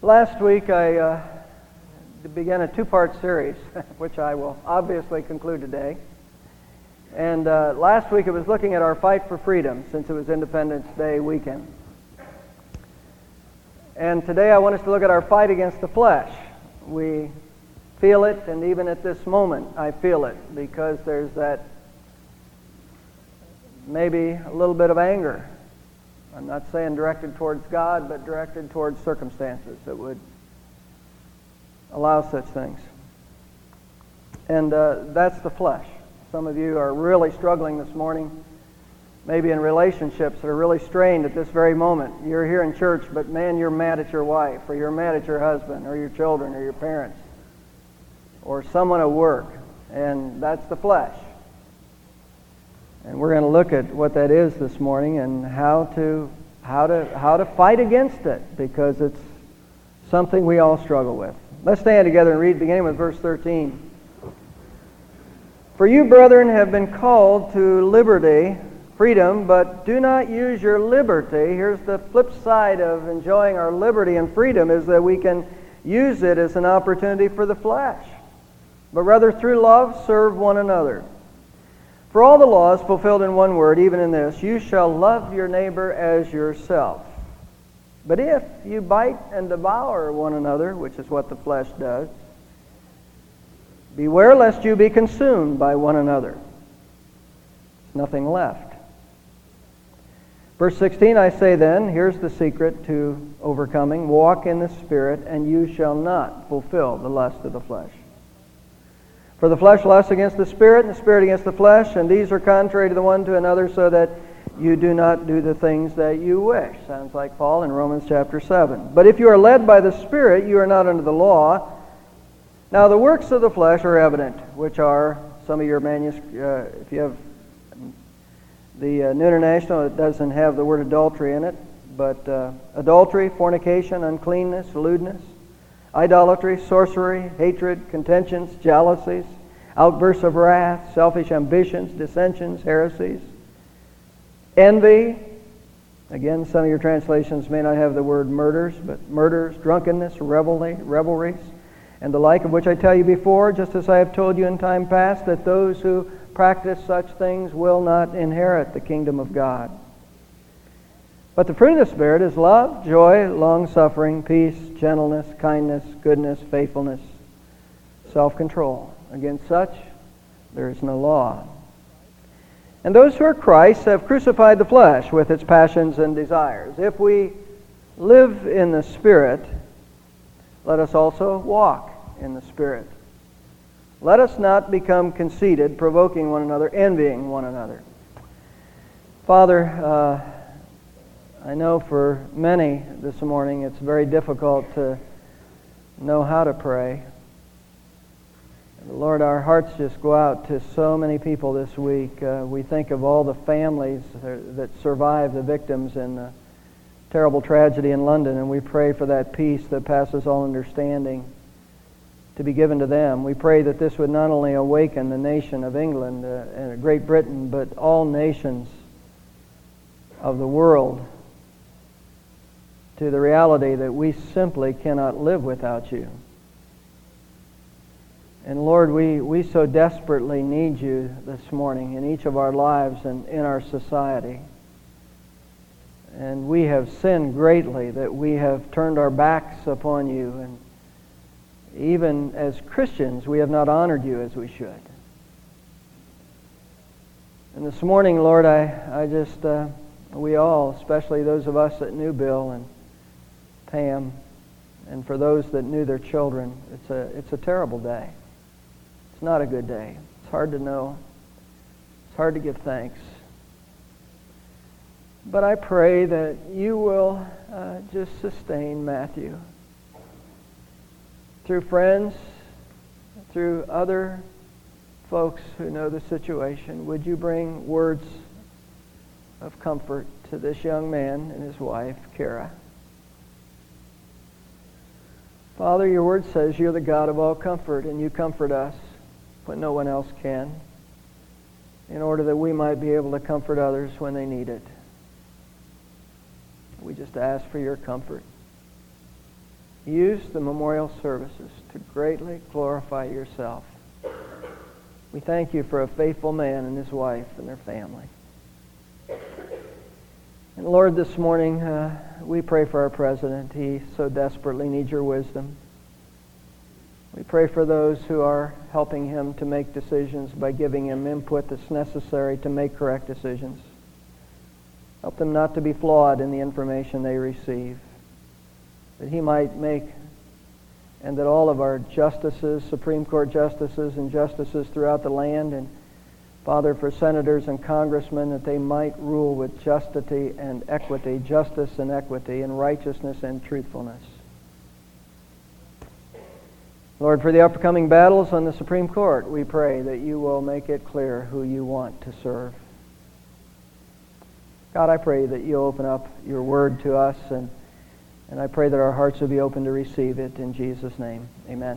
Last week I began a two-part series, which I will obviously conclude today. And last week it was looking at our fight for freedom, since it was Independence Day weekend. And today I want us to look at our fight against the flesh. We feel it, and even at this moment I feel it, because there's that maybe a little bit of anger. I'm not saying directed towards God, but directed towards circumstances that would allow such things. And that's the flesh. Some of you are really struggling this morning, maybe in relationships that are really strained at this very moment. You're here in church, but man, you're mad at your wife, or you're mad at your husband, or your children, or your parents, or someone at work, and that's the flesh. And we're going to look at what that is this morning and how to fight against it, because it's something we all struggle with. Let's stand together and read, beginning with verse 13. For you, brethren, have been called to liberty, freedom, but do not use your liberty. Here's the flip side of enjoying our liberty and freedom, is that we can use it as an opportunity for the flesh. But rather through love serve one another. For all the law is fulfilled in one word, even in this: you shall love your neighbor as yourself. But if you bite and devour one another, which is what the flesh does, beware lest you be consumed by one another. There's nothing left. Verse 16, I say then, here's the secret to overcoming: walk in the Spirit, and you shall not fulfill the lust of the flesh. For the flesh lusts against the Spirit, and the Spirit against the flesh, and these are contrary to the one to another, so that you do not do the things that you wish. Sounds like Paul in Romans chapter 7. But if you are led by the Spirit, you are not under the law. Now the works of the flesh are evident, which are, some of your manuscripts, if you have the New International, it doesn't have the word adultery in it, but adultery, fornication, uncleanness, lewdness, idolatry, sorcery, hatred, contentions, jealousies, outbursts of wrath, selfish ambitions, dissensions, heresies, envy. Again, some of your translations may not have the word murders, but murders, drunkenness, revelries, and the like, of which I tell you before, just as I have told you in time past, that those who practice such things will not inherit the kingdom of God. But the fruit of the Spirit is love, joy, long-suffering, peace, gentleness, kindness, goodness, faithfulness, self-control. Against such, there is no law. And those who are Christ's have crucified the flesh with its passions and desires. If we live in the Spirit, let us also walk in the Spirit. Let us not become conceited, provoking one another, envying one another. Father, I know for many this morning it's very difficult to know how to pray. Lord, our hearts just go out to so many people this week. We think of all the families that survived the victims in the terrible tragedy in London, and we pray for that peace that passes all understanding to be given to them. We pray that this would not only awaken the nation of England and Great Britain, but all nations of the world to the reality that we simply cannot live without you. And Lord, we so desperately need you this morning in each of our lives and in our society. And we have sinned greatly that we have turned our backs upon you, and even as Christians we have not honored you as we should. And this morning, Lord, we all, especially those of us that knew Bill and Pam, and for those that knew their children, it's a terrible day. It's not a good day. It's hard to know. It's hard to give thanks. But I pray that you will just sustain Matthew through friends, through other folks who know the situation. Would you bring words of comfort to this young man and his wife, Kara? Father, your word says you're the God of all comfort, and you comfort us when no one else can, in order that we might be able to comfort others when they need it. We just ask for your comfort. use the memorial services to greatly glorify yourself. We thank you for a faithful man and his wife and their family. And Lord, this morning we pray for our president. He so desperately needs your wisdom. We pray for those who are helping him to make decisions by giving him input that's necessary to make correct decisions. Help them not to be flawed in the information they receive, that he might make, and that all of our justices, Supreme Court justices and justices throughout the land, and Father, for senators and congressmen, that they might rule with justice and equity, and righteousness and truthfulness. Lord, for the upcoming battles on the Supreme Court, we pray that you will make it clear who you want to serve. God, I pray that you'll open up your word to us, and I pray that our hearts will be open to receive it. In Jesus' name, amen.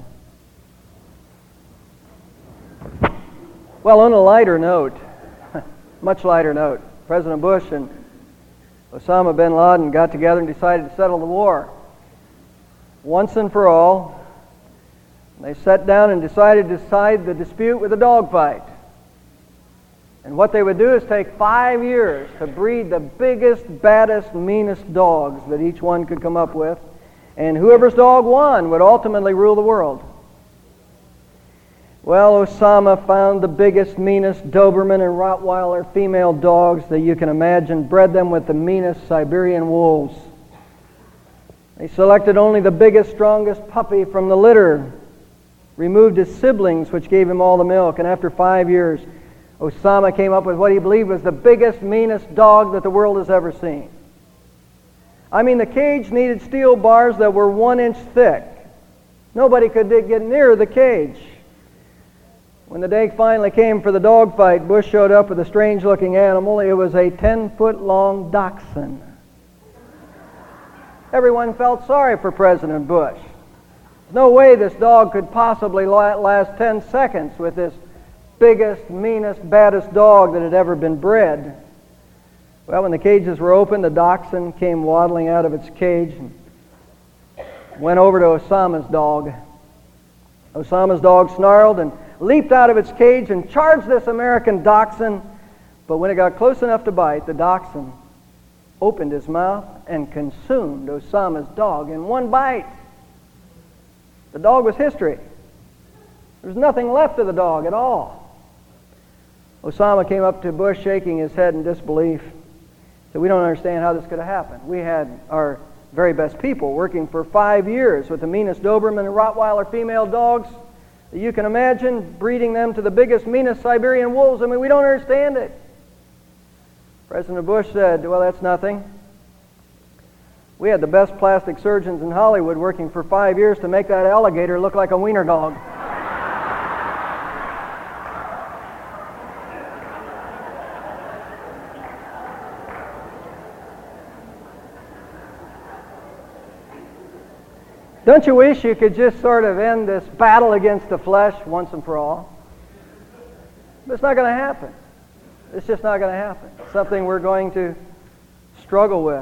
Well, on a lighter note, much lighter note, President Bush and Osama bin Laden got together and decided to settle the war once and for all. They sat down and decided to decide the dispute with a dogfight. And what they would do is take 5 years to breed the biggest, baddest, meanest dogs that each one could come up with. And whoever's dog won would ultimately rule the world. Well, Osama found the biggest, meanest Doberman and Rottweiler female dogs that you can imagine, bred them with the meanest Siberian wolves. They selected only the biggest, strongest puppy from the litter, removed his siblings, which gave him all the milk, and after 5 years, Osama came up with what he believed was the biggest, meanest dog that the world has ever seen. I mean, the cage needed steel bars that were 1 inch thick. Nobody could get near the cage. When the day finally came for the dog fight, Bush showed up with a strange-looking animal. It was a 10-foot-long dachshund. Everyone felt sorry for President Bush. There's no way this dog could possibly last 10 seconds with this biggest, meanest, baddest dog that had ever been bred. Well, when the cages were open, the dachshund came waddling out of its cage and went over to Osama's dog. Osama's dog snarled and leaped out of its cage and charged this American dachshund. But when it got close enough to bite, the dachshund opened his mouth and consumed Osama's dog in one bite. The dog was history. There was nothing left of the dog at all. Osama came up to Bush shaking his head in disbelief. He said, "We don't understand how this could have happened. We had our very best people working for 5 years with the meanest Doberman and Rottweiler female dogs that you can imagine, breeding them to the biggest, meanest Siberian wolves. I mean, we don't understand it." President Bush said, "Well, that's nothing. We had the best plastic surgeons in Hollywood working for 5 years to make that alligator look like a wiener dog." Don't you wish you could just sort of end this battle against the flesh once and for all? But it's not going to happen. It's just not going to happen. It's something we're going to struggle with.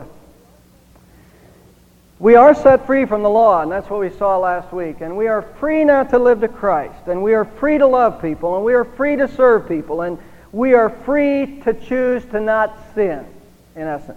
We are set free from the law, and that's what we saw last week. And we are free now to live to Christ, and we are free to love people, and we are free to serve people, and we are free to choose to not sin, in essence.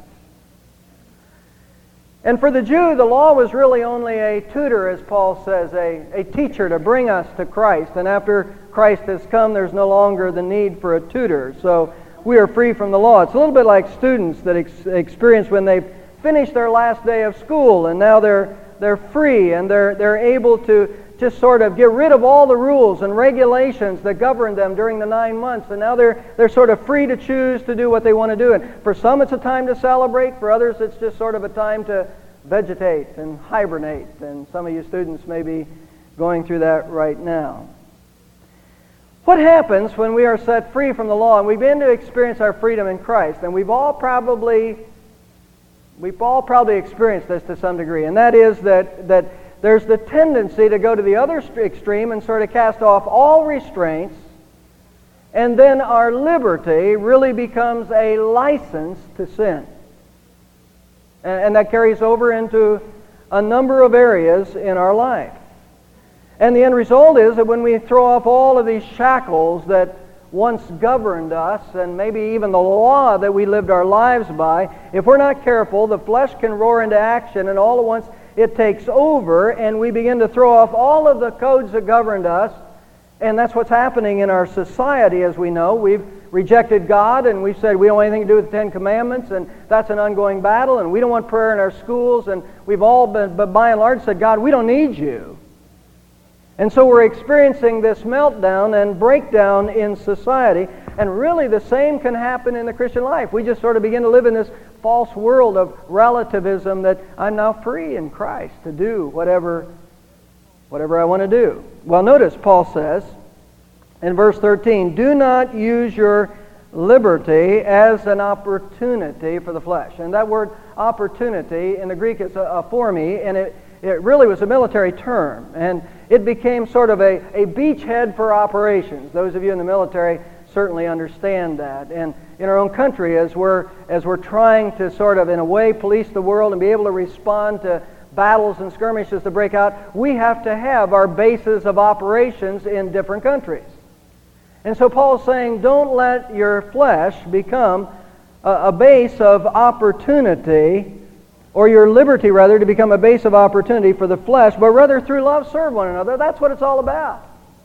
And for the Jew, the law was really only a tutor, as Paul says, a teacher to bring us to Christ. And after Christ has come, there's no longer the need for a tutor. So we are free from the law. It's a little bit like students that experience when they've finished their last day of school, and now they're free, and they're able to just sort of get rid of all the rules and regulations that governed them during the 9 months, and now they're sort of free to choose to do what they want to do. And for some it's a time to celebrate, for others it's just sort of a time to vegetate and hibernate, and some of you students may be going through that right now. What happens when we are set free from the law and we begin to experience our freedom in Christ? And we've all probably experienced this to some degree, and that is that there's the tendency to go to the other extreme and sort of cast off all restraints, and then our liberty really becomes a license to sin. And that carries over into a number of areas in our life. And the end result is that when we throw off all of these shackles that once governed us, and maybe even the law that we lived our lives by, if we're not careful, the flesh can roar into action, and all at once it takes over, and we begin to throw off all of the codes that governed us. And that's what's happening in our society, as we know. We've rejected God, and we've said we don't want anything to do with the Ten Commandments, and that's an ongoing battle, and we don't want prayer in our schools, and we've all been, but by and large, said, God, we don't need you. And so we're experiencing this meltdown and breakdown in society, and really the same can happen in the Christian life. We just sort of begin to live in this false world of relativism that I'm now free in Christ to do whatever I want to do. Well, notice Paul says in verse 13, do not use your liberty as an opportunity for the flesh. And that word opportunity in the Greek is aphormi, and it really was a military term. And it became sort of a beachhead for operations. Those of you in the military certainly understand that. And in our own country, as we're trying to sort of, in a way, police the world and be able to respond to battles and skirmishes that break out, we have to have our bases of operations in different countries. And so Paul's saying, don't let your flesh become a base of opportunity, or your liberty, rather, to become a base of opportunity for the flesh, but rather through love serve one another. That's what it's all about.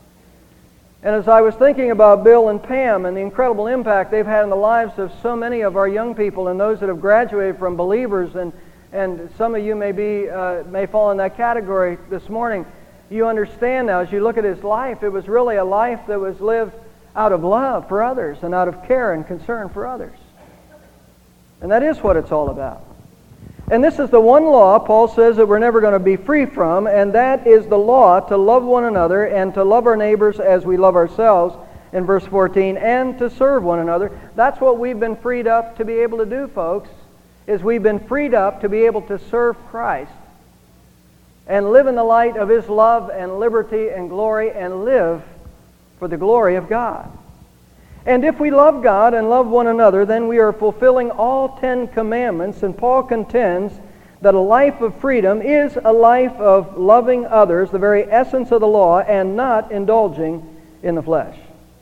And as I was thinking about Bill and Pam and the incredible impact they've had in the lives of so many of our young people and those that have graduated from believers, and some of you may fall in that category this morning, you understand now, as you look at his life, it was really a life that was lived out of love for others and out of care and concern for others. And that is what it's all about. And this is the one law Paul says that we're never going to be free from, and that is the law to love one another and to love our neighbors as we love ourselves, in verse 14, and to serve one another. That's what we've been freed up to be able to do, folks, is we've been freed up to be able to serve Christ and live in the light of His love and liberty and glory and live for the glory of God. And if we love God and love one another, then we are fulfilling all 10 commandments, and Paul contends that a life of freedom is a life of loving others, the very essence of the law, and not indulging in the flesh.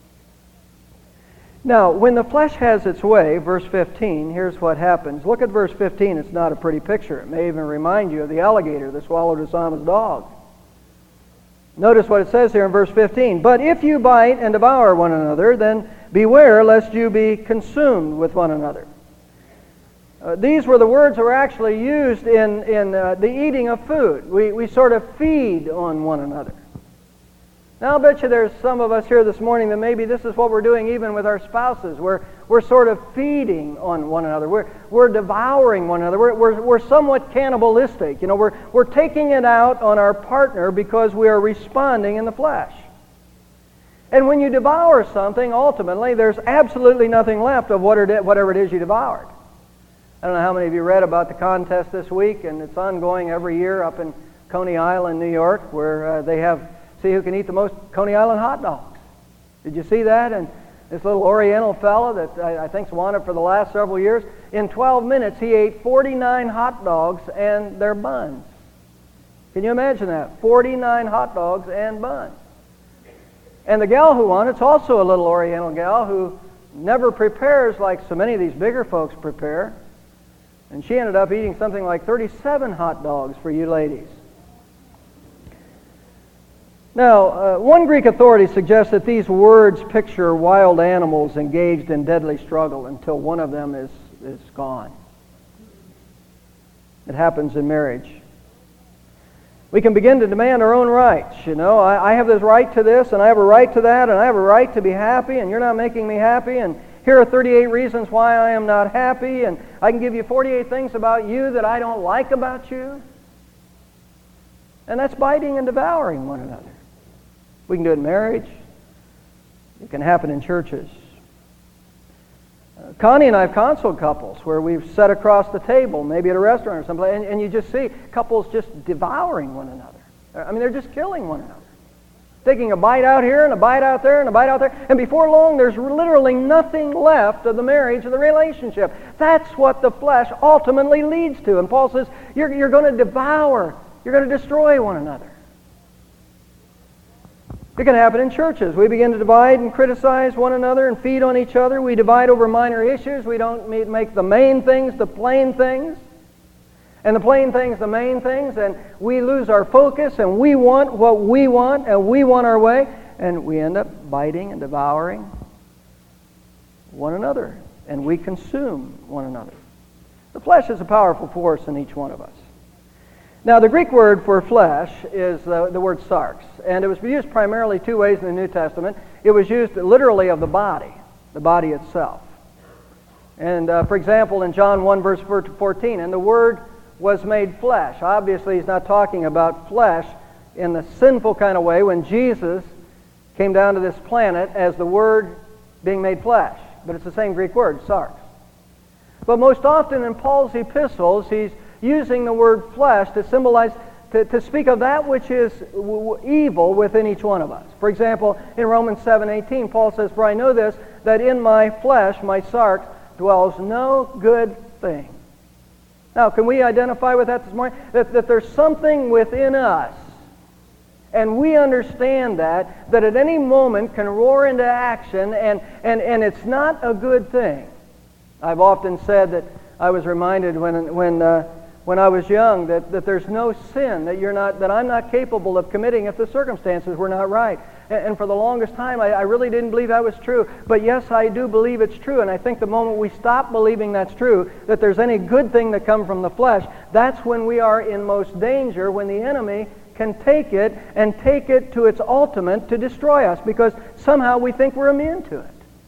Now, when the flesh has its way, verse 15, here's what happens. Look at verse 15. It's not a pretty picture. It may even remind you of the alligator that swallowed Osama's dog. Notice what it says here in verse 15. But if you bite and devour one another, then beware lest you be consumed with one another. These were the words that were actually used in the eating of food. We sort of feed on one another. Now, I'll bet you there's some of us here this morning that maybe this is what we're doing even with our spouses. We're sort of feeding on one another. We're devouring one another. We're somewhat cannibalistic. You know, we're taking it out on our partner because we are responding in the flesh. And when you devour something, ultimately, there's absolutely nothing left of whatever it is you devoured. I don't know how many of you read about the contest this week, and it's ongoing every year up in Coney Island, New York, where they see who can eat the most Coney Island hot dogs. Did you see that? And this little Oriental fellow that I think's wanted for the last several years, in 12 minutes he ate 49 hot dogs and their buns. Can you imagine that? 49 hot dogs and buns. And the gal who won, it's also a little Oriental gal who never prepares like so many of these bigger folks prepare. And she ended up eating something like 37 hot dogs for you ladies. Now, one Greek authority suggests that these words picture wild animals engaged in deadly struggle until one of them is gone. It happens in marriage. We can begin to demand our own rights. You know, I have this right to this, and I have a right to that, and I have a right to be happy, and you're not making me happy, and here are 38 reasons why I am not happy, and I can give you 48 things about you that I don't like about you. And that's biting and devouring one another. We can do it in marriage. It can happen in churches. Connie and I have counseled couples where we've sat across the table, maybe at a restaurant or someplace, and you just see couples just devouring one another. I mean, they're just killing one another. taking a bite out here and a bite out there and a bite out there. And before long, there's literally nothing left of the marriage or the relationship. That's what the flesh ultimately leads to. And Paul says, you're going to devour, you're going to destroy one another. It can happen in churches. We begin to divide and criticize one another and feed on each other. We divide over minor issues. We don't make the main things the plain things, and the plain things the main things, and we lose our focus, and we want what we want, and we want our way, and we end up biting and devouring one another, and we consume one another. The flesh is a powerful force in each one of us. Now, the Greek word for flesh is the word sarx, and it was used primarily two ways in the New Testament. It was used literally of the body itself. And, for example, in John 1, verse 14, and the Word was made flesh. Obviously, he's not talking about flesh in the sinful kind of way when Jesus came down to this planet as the Word being made flesh. But it's the same Greek word, sarx. But most often in Paul's epistles, he's using the word flesh to symbolize, to speak of that which is evil within each one of us. For example, in Romans 7:18, Paul says, "For I know this, that in my flesh, my sarx, dwells no good thing." Now, can we identify with that this morning? That there's something within us, and we understand that at any moment can roar into action, and it's not a good thing. I've often said that I was reminded when I was young that there's no sin that I'm not capable of committing if the circumstances were not right. And for the longest time, I really didn't believe that was true. But yes, I do believe it's true. And I think the moment we stop believing that's true, that there's any good thing that comes from the flesh, that's when we are in most danger, when the enemy can take it and take it to its ultimate to destroy us, because somehow we think we're immune to it.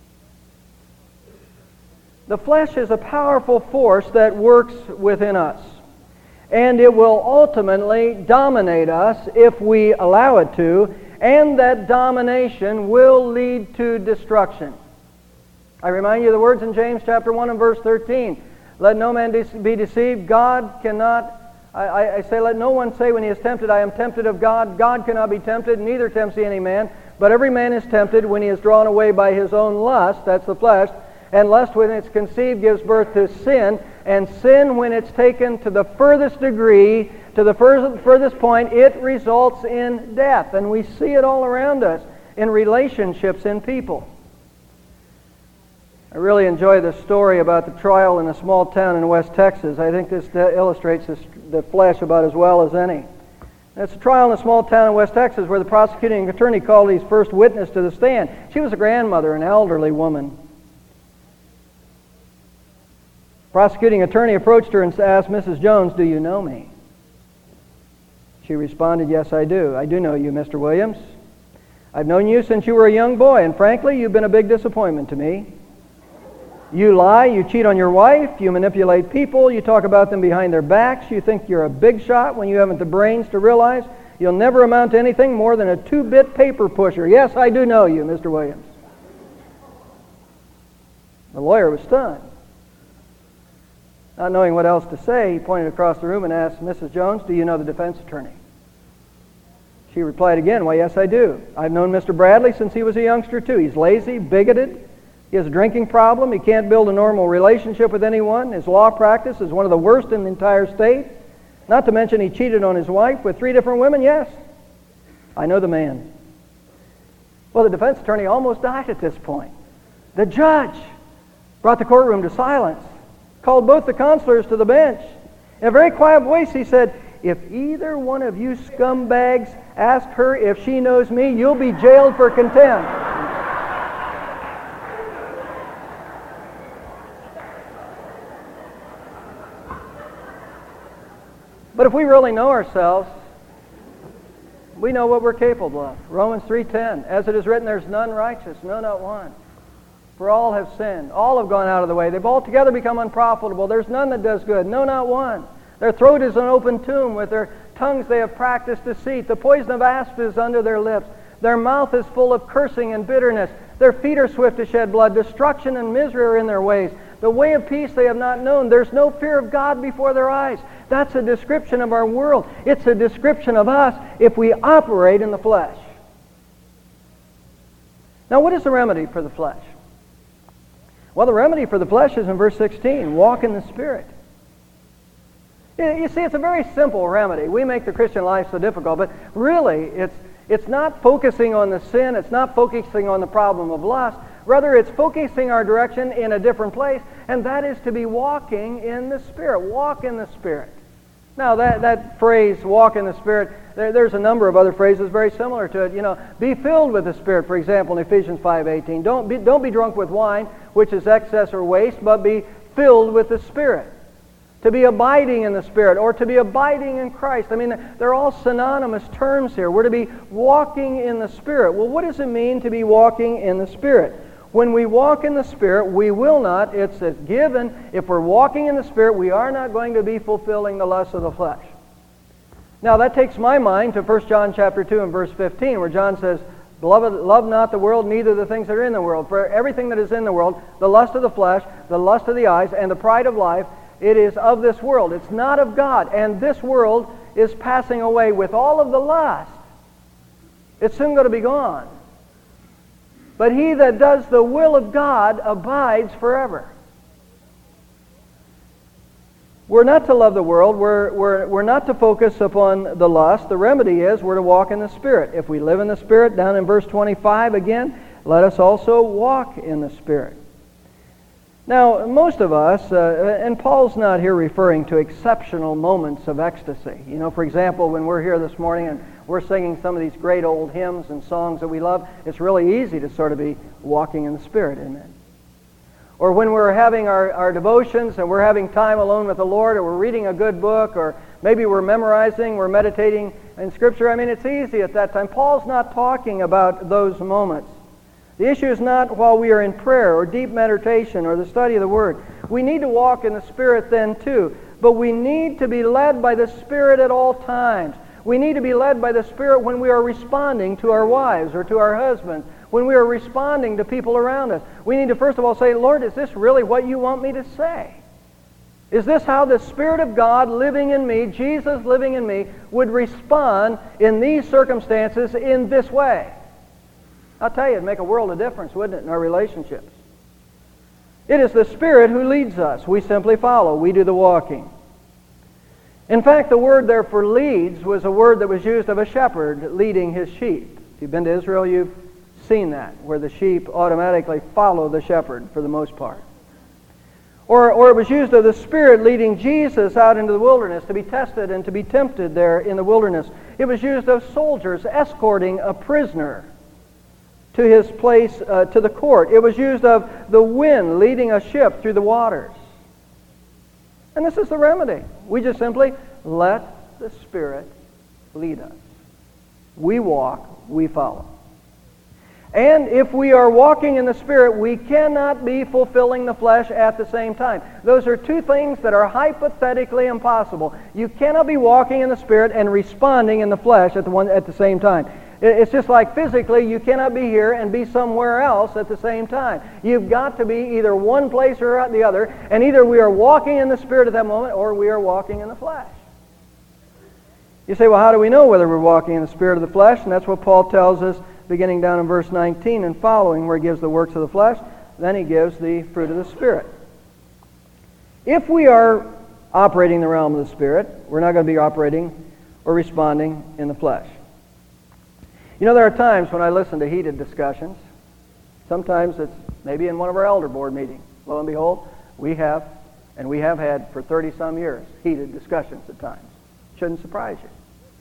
The flesh is a powerful force that works within us, and it will ultimately dominate us if we allow it to, and that domination will lead to destruction. I remind you of the words in James chapter 1 and verse 13. Let no man be deceived. God cannot, I say, let no one say when he is tempted, I am tempted of God. God cannot be tempted, neither tempts he any man. But every man is tempted when he is drawn away by his own lust, that's the flesh, and lust when it's conceived gives birth to sin, and sin when it's taken to the furthest degree, to the furthest point, it results in death. And we see it all around us in relationships, in people. I really enjoy the story about the trial in a small town in West Texas. I think this illustrates the flesh about as well as any. It's a trial in a small town in West Texas where the prosecuting attorney called his first witness to the stand. She was a grandmother, an elderly woman. Prosecuting attorney approached her and asked, "Mrs. Jones, do you know me?" She responded, "Yes, I do. I do know you, Mr. Williams. I've known you since you were a young boy, and frankly, you've been a big disappointment to me. You lie, you cheat on your wife, you manipulate people, you talk about them behind their backs, you think you're a big shot when you haven't the brains to realize you'll never amount to anything more than a 2-bit paper pusher. Yes, I do know you, Mr. Williams." The lawyer was stunned. Not knowing what else to say, he pointed across the room and asked, "Mrs. Jones, do you know the defense attorney?" She replied again, "Why, yes, I do. I've known Mr. Bradley since he was a youngster, too. He's lazy, bigoted. He has a drinking problem. He can't build a normal relationship with anyone. His law practice is one of the worst in the entire state. Not to mention he cheated on his wife with 3 different women. Yes, I know the man." Well, the defense attorney almost died at this point. The judge brought the courtroom to silence, called both the counselors to the bench. In a very quiet voice, he said, "If either one of you scumbags ask her if she knows me, you'll be jailed for contempt." But if we really know ourselves, we know what we're capable of. Romans 3:10, as it is written, there's none righteous, no, not one. For all have sinned. All have gone out of the way. They've altogether become unprofitable. There's none that does good. No, not one. Their throat is an open tomb. With their tongues they have practiced deceit. The poison of asp is under their lips. Their mouth is full of cursing and bitterness. Their feet are swift to shed blood. Destruction and misery are in their ways. The way of peace they have not known. There's no fear of God before their eyes. That's a description of our world. It's a description of us if we operate in the flesh. Now, what is the remedy for the flesh? Well, the remedy for the flesh is in verse 16, walk in the Spirit. You see, it's a very simple remedy. We make the Christian life so difficult, but really, it's not focusing on the sin, it's not focusing on the problem of lust. Rather, it's focusing our direction in a different place, and that is to be walking in the Spirit. Walk in the Spirit. Now, that phrase, walk in the Spirit, there's a number of other phrases very similar to it. You know, be filled with the Spirit, for example, in Ephesians 5:18. Don't be drunk with wine, which is excess or waste, but be filled with the Spirit. To be abiding in the Spirit, or to be abiding in Christ. I mean, they're all synonymous terms here. We're to be walking in the Spirit. Well, what does it mean to be walking in the Spirit? When we walk in the Spirit, we will not, it's a given, if we're walking in the Spirit, we are not going to be fulfilling the lusts of the flesh. Now, that takes my mind to 1 John chapter 2 and verse 15, where John says, Beloved, love not the world, neither the things that are in the world. For everything that is in the world, the lust of the flesh, the lust of the eyes, and the pride of life, it is of this world. It's not of God. And this world is passing away with all of the lust. It's soon going to be gone. But he that does the will of God abides forever. We're not to love the world. We're not to focus upon the lust. The remedy is we're to walk in the Spirit. If we live in the Spirit, down in verse 25 again, let us also walk in the Spirit. Now, most of us, and Paul's not here referring to exceptional moments of ecstasy. You know, for example, when we're here this morning and we're singing some of these great old hymns and songs that we love, it's really easy to sort of be walking in the Spirit, isn't it? Or when we're having our devotions and we're having time alone with the Lord, or we're reading a good book, or maybe we're memorizing, we're meditating in Scripture. I mean, it's easy at that time. Paul's not talking about those moments. The issue is not while we are in prayer or deep meditation or the study of the Word. We need to walk in the Spirit then too. But we need to be led by the Spirit at all times. We need to be led by the Spirit when we are responding to our wives or to our husbands, when we are responding to people around us. We need to first of all say, Lord, is this really what you want me to say? Is this how the Spirit of God living in me, Jesus living in me, would respond in these circumstances in this way? I'll tell you, it'd make a world of difference, wouldn't it, in our relationships? It is the Spirit who leads us. We simply follow. We do the walking. In fact, the word there for leads was a word that was used of a shepherd leading his sheep. If you've been to Israel, you've seen that, where the sheep automatically follow the shepherd for the most part. Or it was used of the Spirit leading Jesus out into the wilderness to be tested and to be tempted there in the wilderness. It was used of soldiers escorting a prisoner to his place, to the court. It was used of the wind leading a ship through the waters. And this is the remedy. We just simply let the Spirit lead us. We walk, we follow. And if we are walking in the Spirit, we cannot be fulfilling the flesh at the same time. Those are two things that are hypothetically impossible. You cannot be walking in the Spirit and responding in the flesh at the same time. It's just like physically, you cannot be here and be somewhere else at the same time. You've got to be either one place or the other, and either we are walking in the Spirit at that moment or we are walking in the flesh. You say, well, how do we know whether we're walking in the Spirit or the flesh? And that's what Paul tells us beginning down in verse 19 and following, where he gives the works of the flesh. Then he gives the fruit of the Spirit. If we are operating in the realm of the Spirit, we're not going to be operating or responding in the flesh. You know, there are times when I listen to heated discussions. Sometimes it's maybe in one of our elder board meetings. Lo and behold, we have had for 30-some years heated discussions at times. Shouldn't surprise you.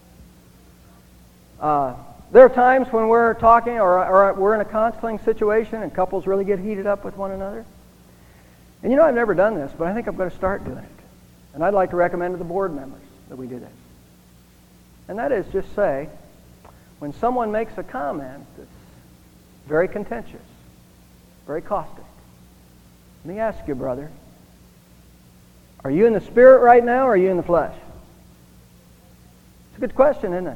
There are times when we're talking or we're in a counseling situation and couples really get heated up with one another. And you know, I've never done this, but I think I'm going to start doing it. And I'd like to recommend to the board members that we do this. And that is just say, when someone makes a comment that's very contentious, very caustic, let me ask you, brother, are you in the Spirit right now or are you in the flesh? It's a good question, isn't it?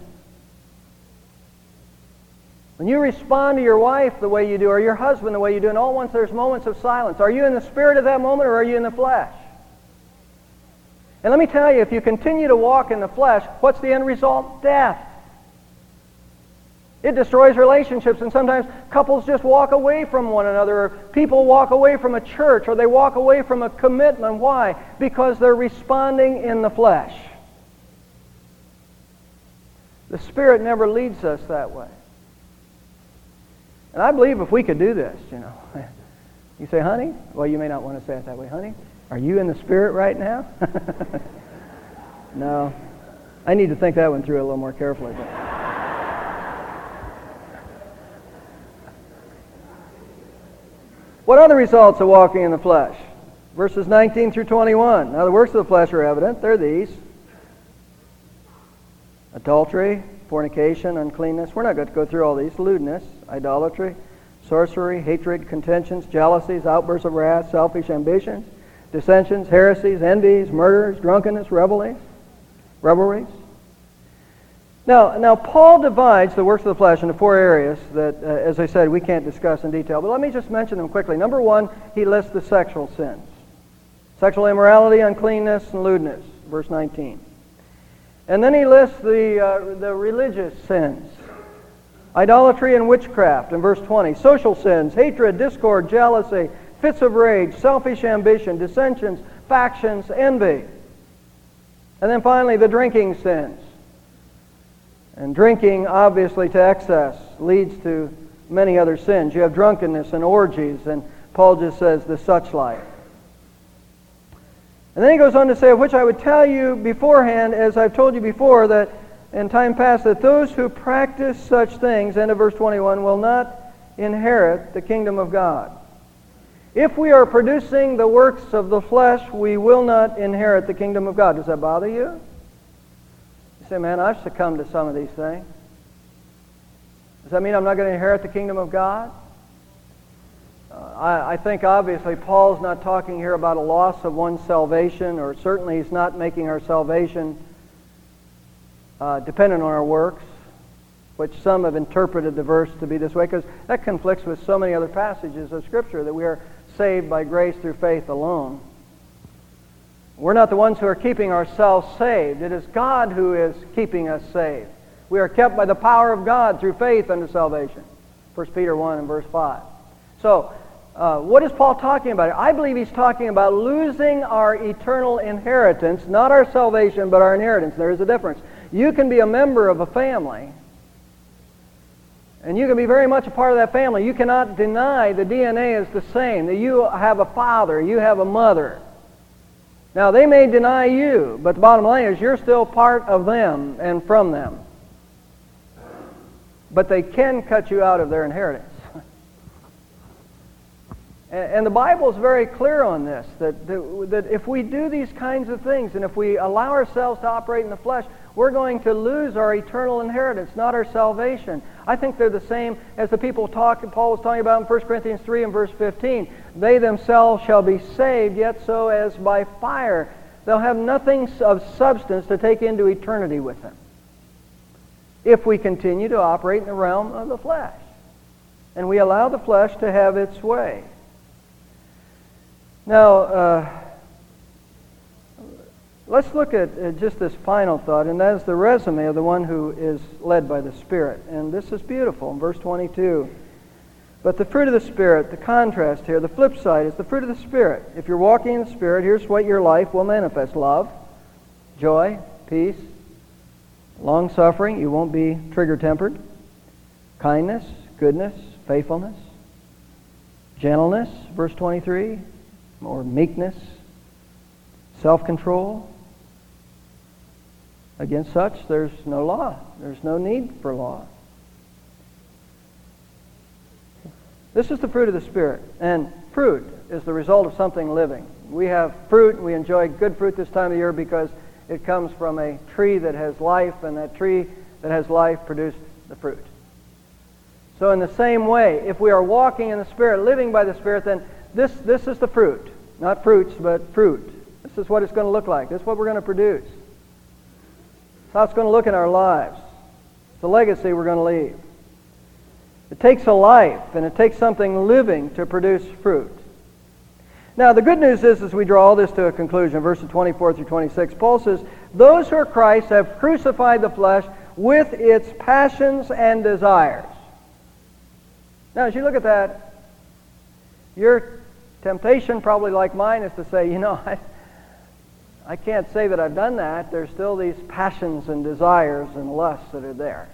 When you respond to your wife the way you do, or your husband the way you do, and all once there's moments of silence, are you in the Spirit at that moment or are you in the flesh? And let me tell you, if you continue to walk in the flesh, what's the end result? Death. It destroys relationships, and sometimes couples just walk away from one another, or people walk away from a church, or they walk away from a commitment. Why? Because they're responding in the flesh. The Spirit never leads us that way. And I believe if we could do this, You say, honey? Well, you may not want to say it that way. Honey, are you in the Spirit right now? No. I need to think that one through a little more carefully. What are the results of walking in the flesh? Verses 19 through 21. Now, the works of the flesh are evident. They're these: adultery, fornication, uncleanness. We're not going to go through all these. Lewdness, idolatry, sorcery, hatred, contentions, jealousies, outbursts of wrath, selfish ambitions, dissensions, heresies, envies, murders, drunkenness, revelries. Now, Paul divides the works of the flesh into 4 areas that, as I said, we can't discuss in detail. But let me just mention them quickly. Number 1, he lists the sexual sins. Sexual immorality, uncleanness, and lewdness, verse 19. And then he lists the religious sins. Idolatry and witchcraft, in verse 20. Social sins, hatred, discord, jealousy, fits of rage, selfish ambition, dissensions, factions, envy. And then finally, the drinking sins. And drinking, obviously, to excess leads to many other sins. You have drunkenness and orgies, and Paul just says the such like. And then he goes on to say, of which I would tell you beforehand, as I've told you before, that in time past, that those who practice such things, end of verse 21, will not inherit the kingdom of God. If we are producing the works of the flesh, we will not inherit the kingdom of God. Does that bother you? You say, man, I've succumbed to some of these things. Does that mean I'm not going to inherit the kingdom of God? I think obviously Paul's not talking here about a loss of one's salvation, or certainly he's not making our salvation dependent on our works, which some have interpreted the verse to be this way, because that conflicts with so many other passages of Scripture that we are saved by grace through faith alone. We're not the ones who are keeping ourselves saved. It is God who is keeping us saved. We are kept by the power of God through faith unto salvation. 1 Peter 1 and verse 5. So, what is Paul talking about? I believe he's talking about losing our eternal inheritance, not our salvation, but our inheritance. There is a difference. You can be a member of a family, and you can be very much a part of that family. You cannot deny the DNA is the same, that you have a father, you have a mother. Now, they may deny you, but the bottom line is you're still part of them and from them. But they can cut you out of their inheritance. And the Bible is very clear on this, that if we do these kinds of things, and if we allow ourselves to operate in the flesh, we're going to lose our eternal inheritance, not our salvation. I think they're the same as the people Paul was talking about in 1 Corinthians 3 and verse 15. They themselves shall be saved, yet so as by fire. They'll have nothing of substance to take into eternity with them, if we continue to operate in the realm of the flesh, and we allow the flesh to have its way. Now, let's look at just this final thought, and that is the resume of the one who is led by the Spirit. And this is beautiful in verse 22. But the fruit of the Spirit, the contrast here, the flip side is the fruit of the Spirit. If you're walking in the Spirit, here's what your life will manifest: love, joy, peace, long-suffering. You won't be trigger-tempered. Kindness, goodness, faithfulness, gentleness, verse 23, or meekness, self-control. Against such, there's no law. There's no need for law. This is the fruit of the Spirit. And fruit is the result of something living. We have fruit, and we enjoy good fruit this time of year because it comes from a tree that has life, and that tree that has life produced the fruit. So in the same way, if we are walking in the Spirit, living by the Spirit, then this is the fruit. Not fruits, but fruit. This is what it's going to look like. This is what we're going to produce. It's how it's going to look in our lives. It's the legacy we're going to leave. It takes a life, and it takes something living to produce fruit. Now, the good news is, as we draw all this to a conclusion, verses 24 through 26, Paul says, those who are Christ have crucified the flesh with its passions and desires. Now, as you look at that, your temptation, probably like mine, is to say, I can't say that I've done that. There's still these passions and desires and lusts that are there.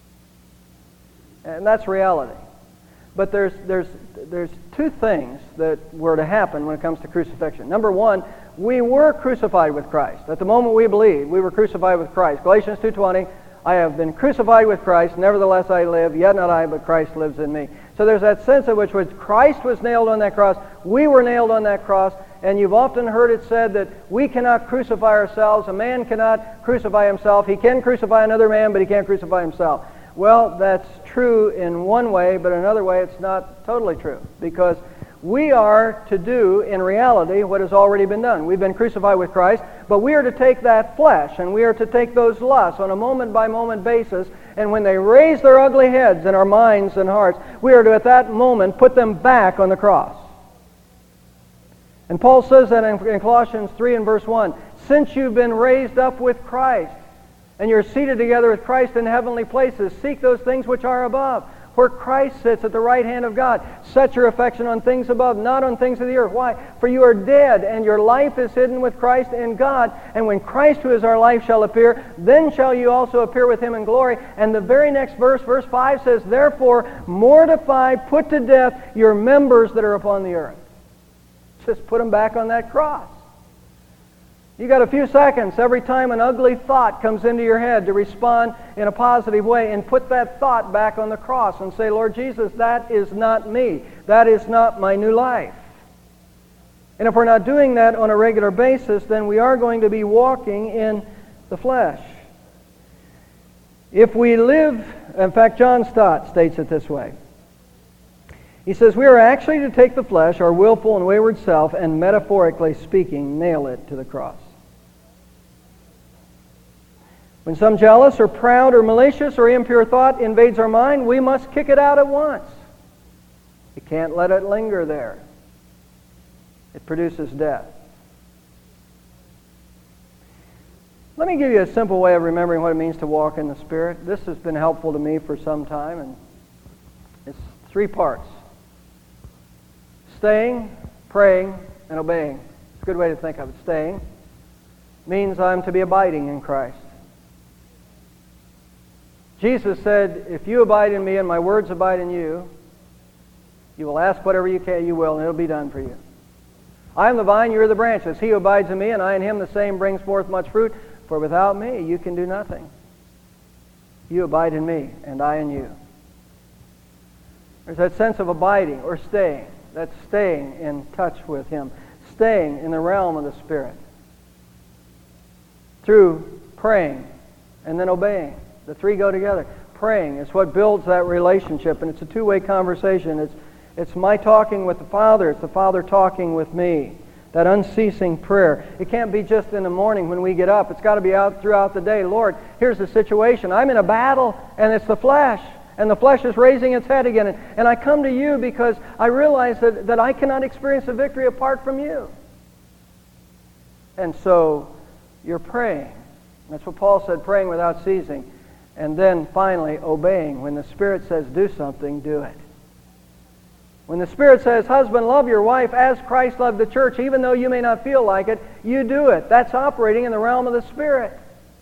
And that's reality. But there's two things that were to happen when it comes to crucifixion. Number one, we were crucified with Christ. At the moment we believed, we were crucified with Christ. Galatians 2:20, I have been crucified with Christ, nevertheless I live, yet not I, but Christ lives in me. So there's that sense in which Christ was nailed on that cross, we were nailed on that cross, and you've often heard it said that we cannot crucify ourselves. A man cannot crucify himself. He can crucify another man, but he can't crucify himself. Well, that's true in one way, but in another way it's not totally true, because we are to do, in reality, what has already been done. We've been crucified with Christ, but we are to take that flesh, and we are to take those lusts on a moment-by-moment basis, and when they raise their ugly heads in our minds and hearts, we are to, at that moment, put them back on the cross. And Paul says that in Colossians 3 and verse 1, since you've been raised up with Christ, and you're seated together with Christ in heavenly places, seek those things which are above, where Christ sits at the right hand of God. Set your affection on things above, not on things of the earth. Why? For you are dead, and your life is hidden with Christ in God. And when Christ, who is our life, shall appear, then shall you also appear with him in glory. And the very next verse, verse 5, says, therefore, mortify, put to death your members that are upon the earth. Just put them back on that cross. You got a few seconds every time an ugly thought comes into your head to respond in a positive way and put that thought back on the cross and say, Lord Jesus, that is not me. That is not my new life. And if we're not doing that on a regular basis, then we are going to be walking in the flesh. If we live, in fact, John Stott states it this way. He says, we are actually to take the flesh, our willful and wayward self, and metaphorically speaking, nail it to the cross. When some jealous or proud or malicious or impure thought invades our mind, we must kick it out at once. You can't let it linger there. It produces death. Let me give you a simple way of remembering what it means to walk in the Spirit. This has been helpful to me for some time, and it's 3 parts. Staying, praying, and obeying. It's a good way to think of it. Staying means I'm to be abiding in Christ. Jesus said, if you abide in me and my words abide in you, you will ask whatever you can, you will, and it'll be done for you. I am the vine, you are the branches. He who abides in me, and I in him, the same brings forth much fruit. For without me, you can do nothing. You abide in me, and I in you. There's that sense of abiding or staying. That's staying in touch with him. Staying in the realm of the Spirit. Through praying and then obeying. The 3 go together. Praying is what builds that relationship, and it's a two-way conversation. It's my talking with the Father. It's the Father talking with me. That unceasing prayer. It can't be just in the morning when we get up. It's got to be out throughout the day. Lord, here's the situation. I'm in a battle, and it's the flesh. And the flesh is raising its head again. And I come to you because I realize that I cannot experience a victory apart from you. And so you're praying. That's what Paul said, praying without ceasing. And then finally obeying. When the Spirit says do something, do it. When the Spirit says, husband, love your wife as Christ loved the church, even though you may not feel like it, you do it. That's operating in the realm of the Spirit.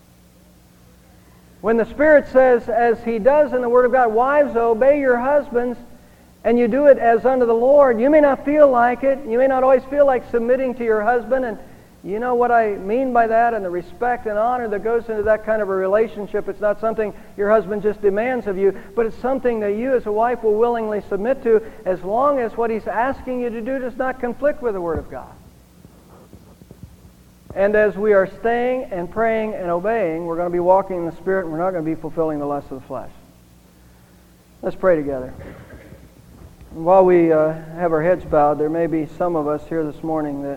When the Spirit says, as He does in the Word of God, wives, obey your husbands, and you do it as unto the Lord, you may not feel like it. You may not always feel like submitting to your husband, and you know what I mean by that, and the respect and honor that goes into that kind of a relationship. It's not something your husband just demands of you, but it's something that you as a wife will willingly submit to as long as what he's asking you to do does not conflict with the Word of God. And as we are staying and praying and obeying, we're going to be walking in the Spirit, and we're not going to be fulfilling the lusts of the flesh. Let's pray together. While we have our heads bowed, there may be some of us here this morning that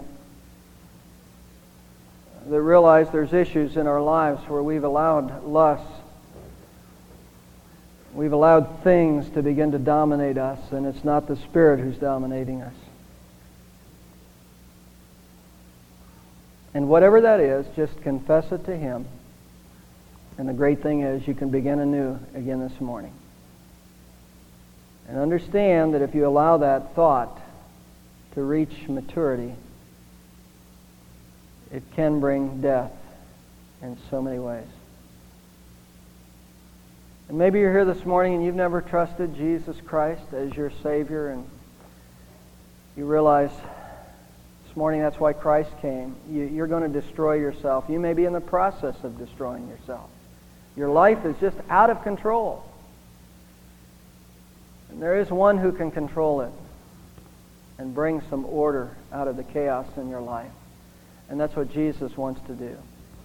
realize there's issues in our lives where we've allowed lusts. We've allowed things to begin to dominate us, and it's not the Spirit who's dominating us. And whatever that is, just confess it to Him. And the great thing is you can begin anew again this morning. And understand that if you allow that thought to reach maturity, it can bring death in so many ways. And maybe you're here this morning and you've never trusted Jesus Christ as your Savior, and you realize this morning that's why Christ came. You're going to destroy yourself. You may be in the process of destroying yourself. Your life is just out of control. And there is one who can control it and bring some order out of the chaos in your life. And that's what Jesus wants to do.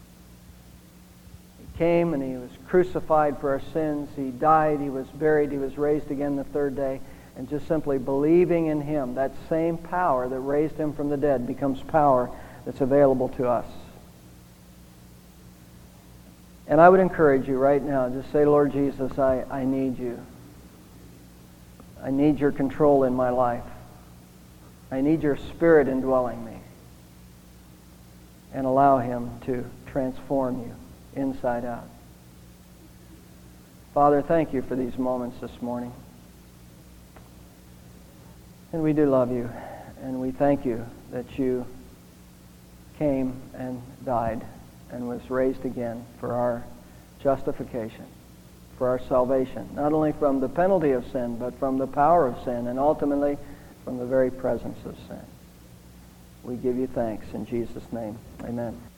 He came and He was crucified for our sins. He died, He was buried, He was raised again the third day. And just simply believing in Him, that same power that raised Him from the dead becomes power that's available to us. And I would encourage you right now, just say, Lord Jesus, I need you. I need your control in my life. I need your Spirit indwelling me. And allow Him to transform you inside out. Father, thank you for these moments this morning. And we do love you. And we thank you that you came and died and was raised again for our justification, for our salvation, not only from the penalty of sin, but from the power of sin, and ultimately from the very presence of sin. We give you thanks in Jesus' name. Amen.